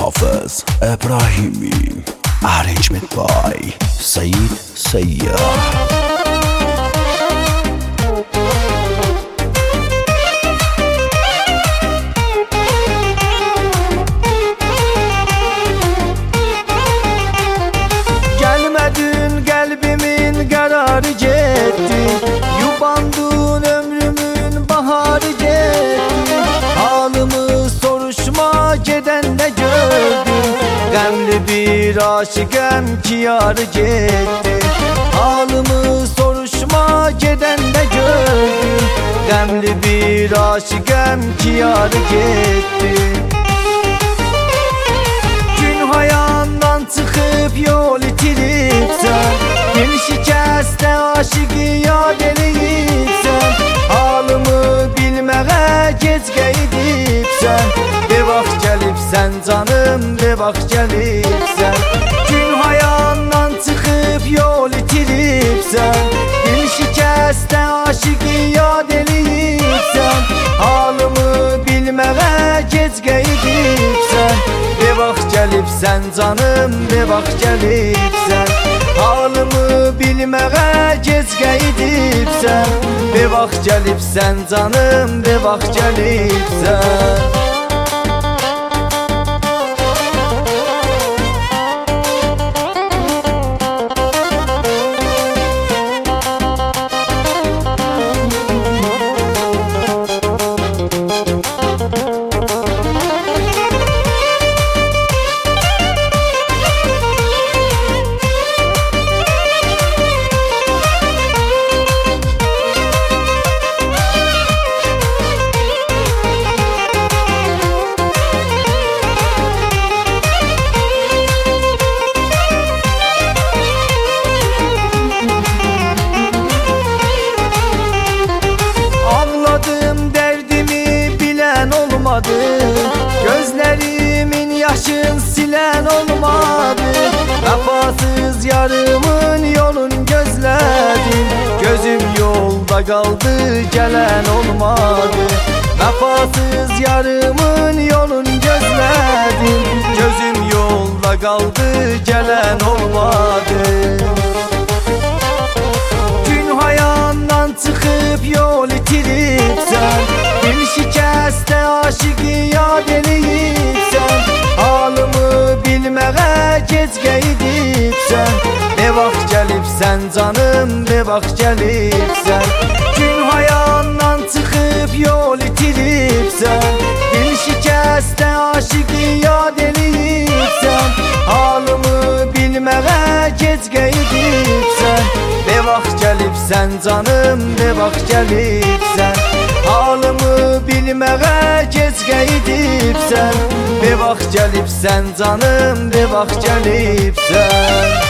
Hafız İbrahimi. Arrangement by Said Sayyah. Kalbimin kararı gitti, yubandın ömrümün baharı gitti. Halımı soruşma geden de gördüm, Qəmli bir aşıkım ki yarı gitti. Halımı soruşma geden de gördüm, Qəmli bir aşıkım ki yarı gitti. Gün hayandan çıxıb yol itiribsən, bir şikəstə aşıqı yad eləyibsən. Halımı bilməyə gec qeydibsən, bir vaxt gəlibsən canım, bir vaxt gəlibsən. Gün hayandan çıxıb yol itiribsən, bir şikəstə aşıqı yad eləyibsən. Halımı bilməyə gec qeydibsən, bir vaxt gəlibsən canım, bir vaxt gəlibsən. Halımı bilməyə gec qeydibsən, bir vaxt gəlibsən canım, bir vaxt gəlibsən. Gözlerimin yaşın silen olmadı, vefasız yarımın yolun gözledim. Gözüm yolda kaldı, gelen olmadı, vefasız yarımın yolun gözledim. Gözüm yolda kaldı, gelen olmadı. Gün hayandan çıxıb yol itiribsən, bir şikəstə aşıqı yad eləyibsən. Halımı bilməyə gec qeydibsən, bir vaxt gəlibsən canım, bir vaxt gəlibsən. Gün hayandan çıxıb yol itiribsən, bir şikəstə aşıqı yad eləyibsən. Halımı bilməyə gec qeydibsən, bir vaxt gəlibsən canım, bir vaxt gəlibsən. Halımı bilməyə gec qeydibsən, bir vaxt gəlibsən canım, bir vaxt gəlibsən.